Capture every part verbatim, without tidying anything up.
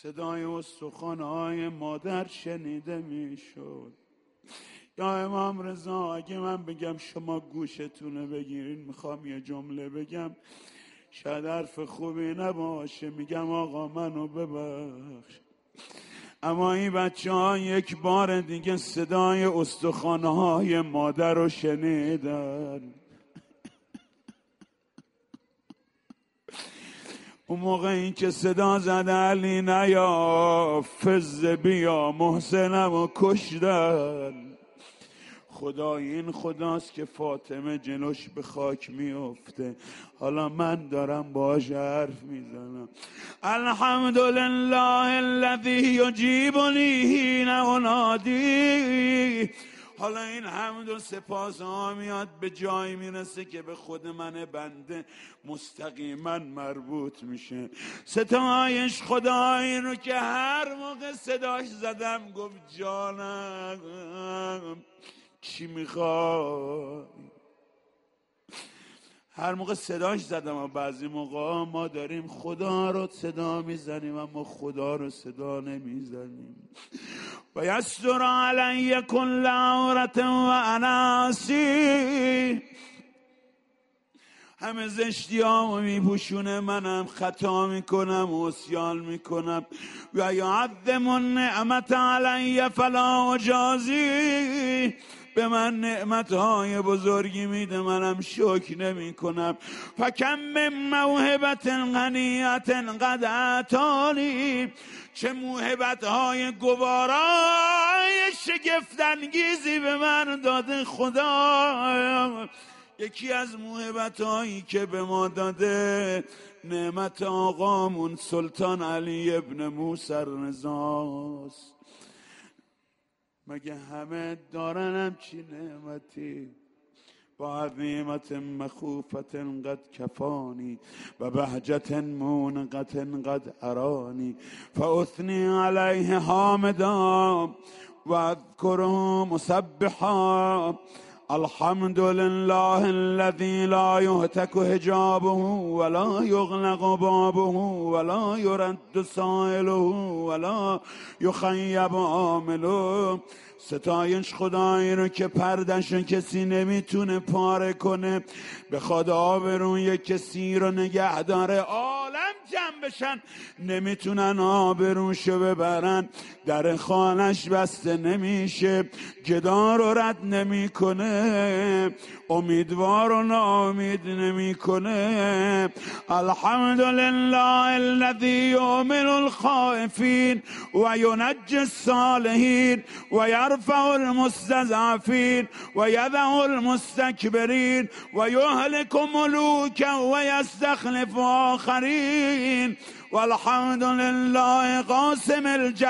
صدای استخوان‌های مادر شنیده میشد. یا امام رضا اگه من بگم شما گوشتونه بگیرین، میخوام یه جمله بگم، شاید حرف خوبی نباشه، میگم آقا منو ببخش، اما این بچه ها یک بار دیگه صدای استخوان‌های مادر رو شنیدن. اون موقع این که صدا زد علی نیا فز بیا محسنم و کشتن. خدا این خداست که فاطمه جلوش به خاک میفته، حالا من دارم باهاش حرف میزنم. الحمدلله الذی یجیبنی حین انادی. حالا این حمد و سپاس ها میاد به جایی میرسه که به خود من بنده مستقیما مربوط میشه. ستایش خدایی رو که هر موقع صداش زدم گفت جانم چی میخوای. هر موقع صداش زدم و بعضی موقع ما داریم خدا رو صدا میزنیم اما خدا رو صدا نمیزنیم. و یستر علی کل عورت و اناسی. همه زشتی ها میپوشونه، منم خطا میکنم و عصیان میکنم. و یعظم النعمت علی فلا اجازی. به من نعمتهای بزرگی میده منم شکر نمی کنم. فکم من موهبت غنیت قد اعطانی. چه موهبتهای گوارای شگفت‌انگیزی به من داده خدا. یکی از موهبتهایی که به ما داده نعمت آقامون سلطان علی ابن موسی رضاست. مگه همه دارن همچی نعمتی؟ با عظیمت مخوفت قد کفانی و بهجت مونقت قد ارانی. فاثنی علیه حامدا و اذکره مسبحا. الحمد لله الذي لا يهتك حجابه ولا يغلق بابه ولا يرد سائله ولا يخيب عامله. ستایش خدایی رو که پردش کسی نمیتونه پاره کنه، بخواد آبروی کسی رو نگه داره، عالم جمع بشن نمیتونن آبروشو ببرن، در خانش بسته نمیشه، گدا رو رد نمیکنه، امیدوار و ناامید نمیکنه. الحمدلله الذی یؤمن الخائفین و ینجی الصالحین و یرفع المستضعفین و یضع المستکبرین و یهلک ملوکا و یستخلف آخرین. والحمد لله قاسم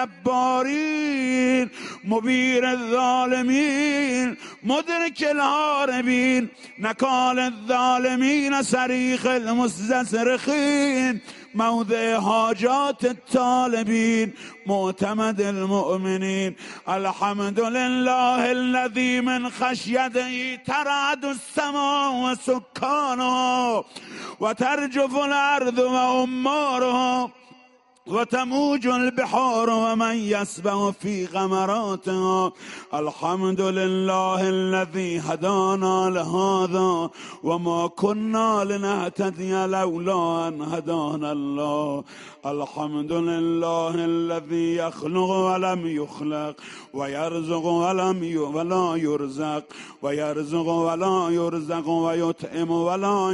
الجبارین مبیر الظالمین مدرک الهاربین نکال الظالمین صریخ المستصرخین موضع حاجات الطالبین معتمد المؤمنین. الحمد لله الذی من خشیته ترعد السماء و سکانها و ترجف الارض و امارها و تموج البحار و من یسبح فی غمراتها. الحمد لله الذی هدانا لهذا و ما كنا لنهتدی لولا ان هدانا الله. الحمد لله الذی یخلق ولم یخلق و یرزق ولم ولا یرزق و یرزق ولا یرزق و یطعم ولا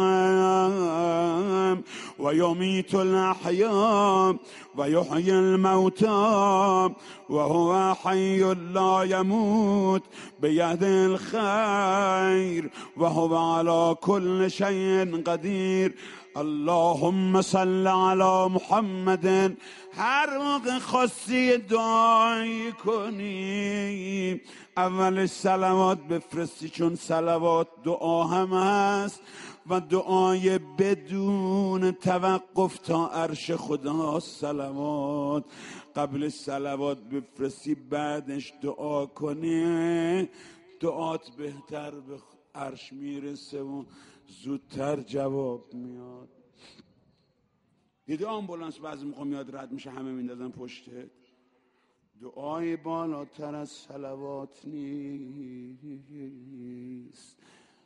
یطعم و یمیت الاحیاء و یحیی الموتى و هو حی لا یموت بید الخیر و هو علی کل شیء قدیر. اللهم صل علی محمد. هر موقع خواستی دعایی کنی اول صلوات بفرستی، چون صلوات دعا هم هست و دعای بدون توقف تا عرش خدا. صلوات قبل صلوات بفرستی بعدش دعا کنی، دعات بهتر به عرش میرسه و زودتر جواب میاد. دیدی آمبولانس بعضی موقع میاد رد میشه همه میندازن پشتت. دعای بالاتر از صلوات نیست.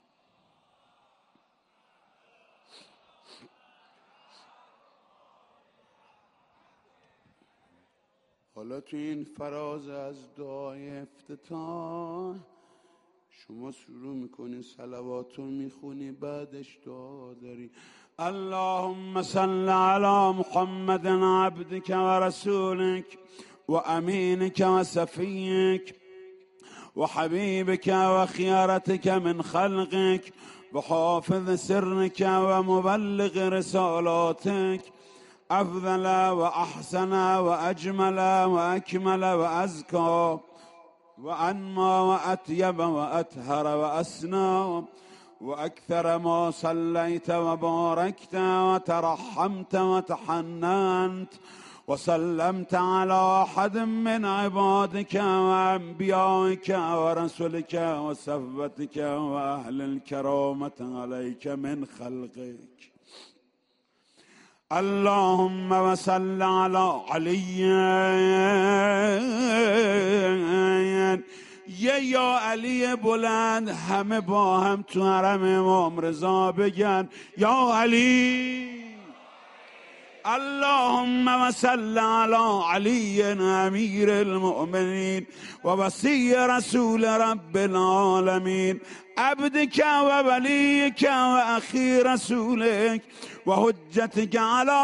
حالا تو این فراز از دعای افتتاح شما شروع میکنی صلواتو میخونی، بعدش دعا داری. اللهم صل على محمد عبدك ورسولك وأمينك وسفيك وحبيبك وخيارتك من خلقك وحافظ سرك ومبلغ رسالاتك أفضل وأحسن وأجمل وأكمل وأزكى وأنمى وأطيب وأطهر وأسنى وأكثر ما صليت وباركت وترحمت وتحننت وسلمت على أحد من عبادك وأنبيائك ورسلك وصفتك وأهل الكرامة عليك من خلقك. اللهم وصل على علي. یه یا علی بلند همه با هم تو حرم امام رضا بگن یا علی. اللهم وصل على علي امير المؤمنين ووصي رسول رب العالمين عبدك ووليك واخي رسولك وحجتك على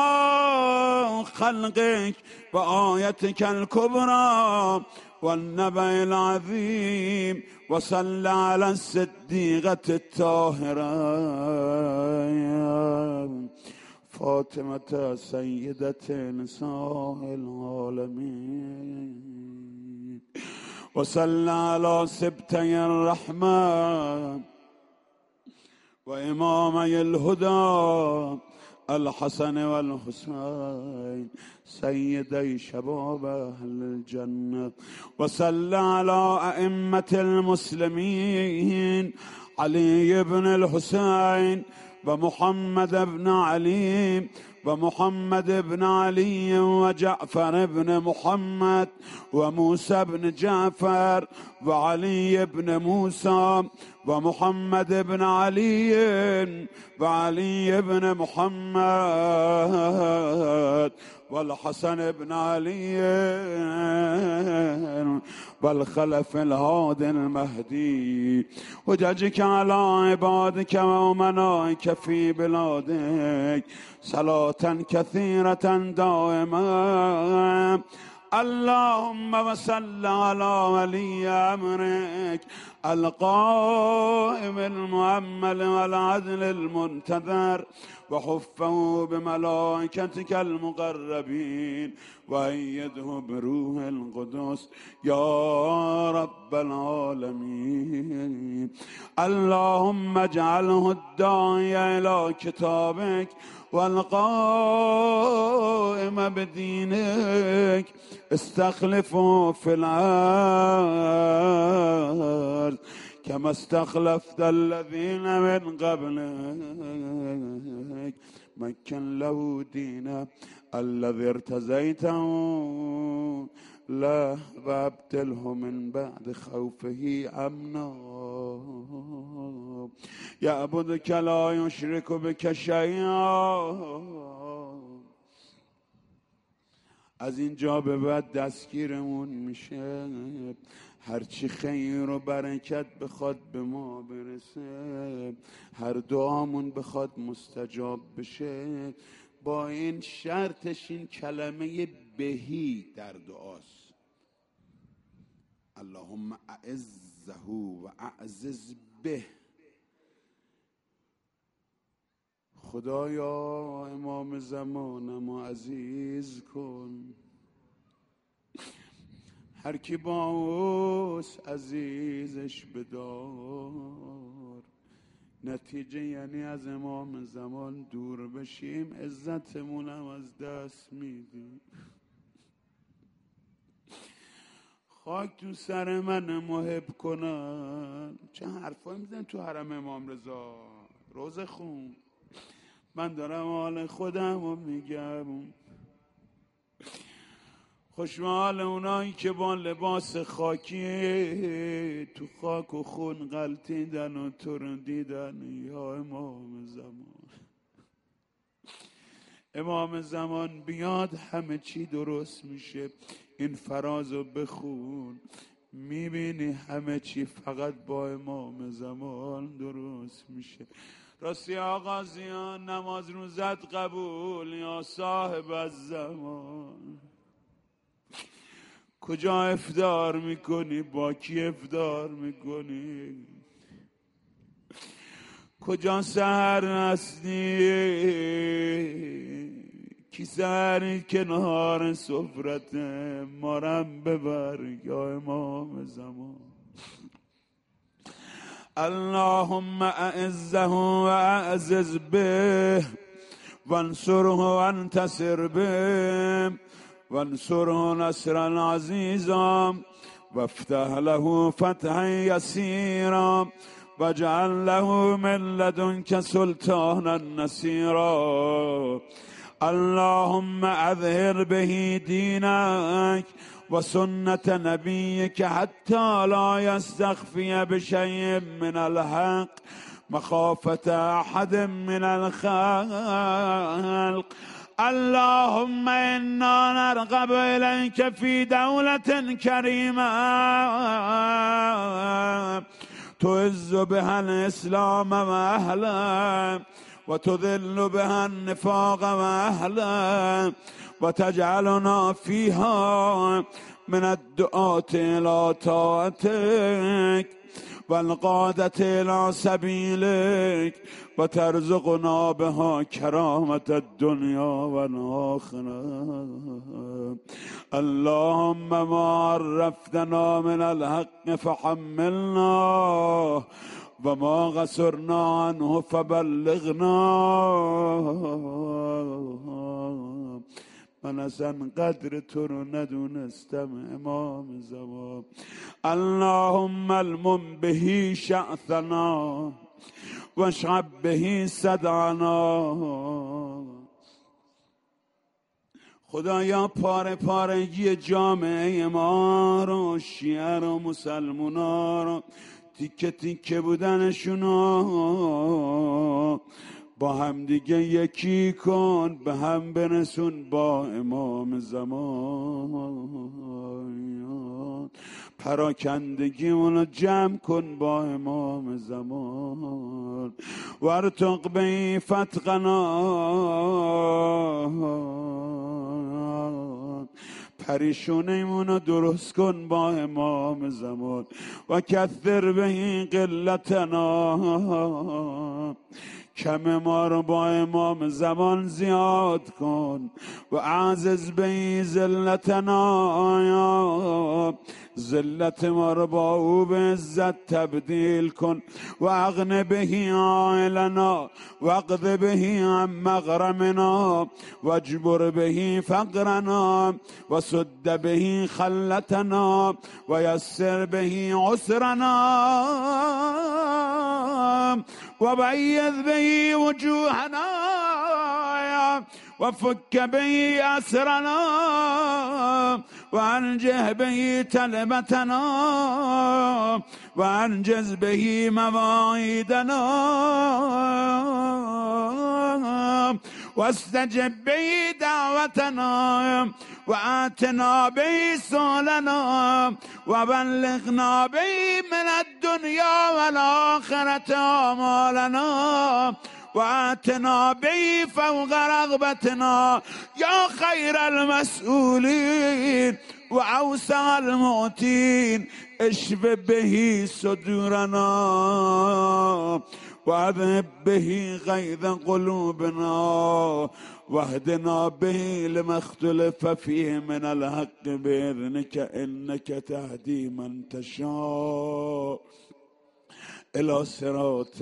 خلقك وآيتك الكبرى والنبأ العظيم وصل على الصديقة الطاهرة فاطمة سيدة نساء العالمين وصل على سبتي الرحمة وإمامي الهدى الحسن والحسين سيدي شباب أهل الجنة وصل على أئمة المسلمين علي بن الحسين ومحمد بن علي ومحمد بن علي وجعفر بن محمد وموسى بن جعفر وعلي بن موسى ومحمد بن علي وعلي بن محمد والحسن بن علي والخلف الهادي المهدي وججك على عبادك وأمنائك في بلادك صلاة كثيرة دائمة. اللهم وصل على ولي أمرك القائم المؤمل والعدل المنتظر وحفه بملائكتك المقربين وأيده بروح القدس يا رب العالمين. اللهم اجعله الداعي إلى كتابك والقائم بدينك استخلفه في الأرض كما استخلفت الذين من قبلك مكن له دينه الذي ارتزيته لا وابتله من بعد خوفه امنا يعبدك لا يشرك بك شيئا. از اینجا به بعد دستگیرمون میشه هرچی خیر و برکت بخواد به ما برسه، هر دعامون بخواد مستجاب بشه، با این شرطش این کلمه بهی در دعاست. اللهم اعزه و اعزز به. خدایا امام زمانمو عزیز کن، هر کی با اوست عزیزش بدار. نتیجه یعنی از امام زمان دور بشیم عزتمونم از دست میدیم. خاک تو سر من محب کنن. چه حرفایی میزن تو حرم امام رضا؟ روزه خون من دارم حال خودم رو میگم. خوشحال اونایی که با لباس خاکی تو خاک و خون غلطیدن و تو رو دیدن. یا امام زمان، امام زمان بیاد همه چی درست میشه. این فرازو بخون میبینی همه چی فقط با امام زمان درست میشه. راستی آغازیان نماز روزت قبول یا صاحب الزمان. کجا افطار میکنی؟ با کی افطار میکنی؟ کجا سحر هستی؟ کی سحری کنار سفرت مارم ببر یا امام زمان. اللهم اعزه و اعزز به وانصره وانتصر به وانصره نصرا عزیزا وافتح له فتحا یسیرا واجعل له من لدنك سلطانا نصيرا. اللهم اظهر به دينك وسنة نبيك حتى لا يستخفي بشيء من الحق مخافة أحد من الخلق. اللهم إنا نرغب إليك في دولة كريمة تعز بها الإسلام وأهله وتذل بها النفاق وأهله وتجعلنا فيها من الدعاة إلى طاعتك والقادة إلى سبيلك وترزقنا بها كرامة الدنيا والآخرة. اللهم ما عرفتنا من الحق فحملنا وما قصرنا عنه فبلغنا. من اصلا قدر تو رو ندونستم امام زمان. اللهم المم به شعثنا واشعب به صدعنا. خدایا پاره پارگی جامعه ما رو، شیعه رو، مسلمونا رو، تیکه تیکه بودنشونو با هم دیگه یکی کن، به هم برسون با امام زمان. پراکندگی اونو جمع کن با امام زمان. وارتق به فتقنا، پریشونه ایمونو درست کن با امام زمان. و کثر به قلتنا، کم ما رو با امام زمان زیاد کن. و اعزز به ذلتنا، ذلت ما رو با او به عزت تبدیل کن. و اغن به عائلنا واقض به عن مغرمنا واجبر به فقرنا وسد به خلتنا ويسر به عسرنا وبيض به وجوهنا وفك به أسرنا وأنجه به تلبتنا وأنجز به مواعيدنا واستجب به دعوتنا وآتنا به سؤلنا وبلغنا به من الدنيا والآخرة آمالنا وآتنا به فوق رغبتنا يا خير المسؤولين وأوسع المعطين. اشف به صدورنا واذهب به غيظ قلوبنا واهدنا به لما اختلف فيه من الحق بإذنك إنك تهدي من تشاء الى صراط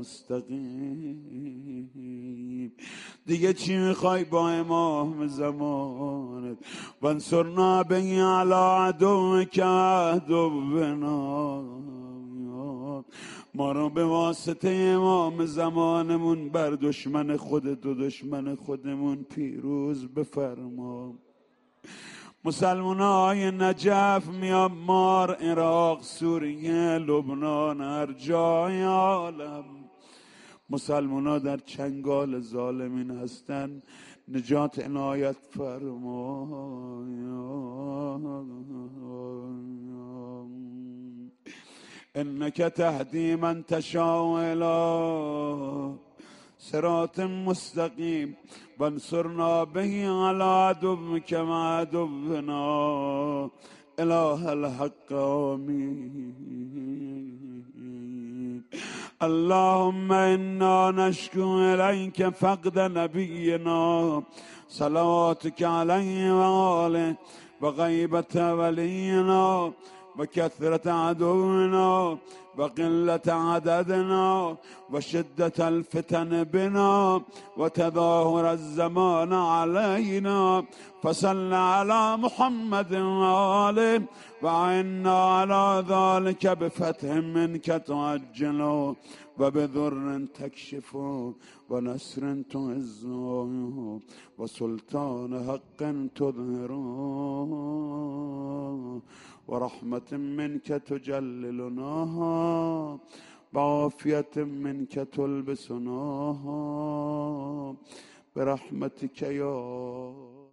مستقیم. دیگه چی میخوای با امام زمانت؟ وانصرنا به علی عدوک عدونا. ما رو به واسطه امام زمانمون بر دشمن خودت و دشمن خودمون پیروز بفرما. مسلمانای نجف، میانمار، عراق، سوریه، لبنان، هر جای عالم مسلمانا در چنگال ظالمین هستن، نجات عنایت فرما. انک تهدی من تشاء الی صراط مستقیم وانصرنا به علی عدوک و عدونا اله الحق. آمین. اللهم انا نشکو الیک فقد نبینا صلواتک علیه و آله و غیبت ولینا و کثرت عدونا و قلت عددنا و شدت الفتن بنا و تظاهر الزمان علینا. فصل علی محمد و آله و عنا علی ذلك بفتح منک تعجل و بذر تکشف و نصر تعز و سلطان حق تظهر و رحمت منک تجللناها و عافیت منک تلبسناها برحمتک یا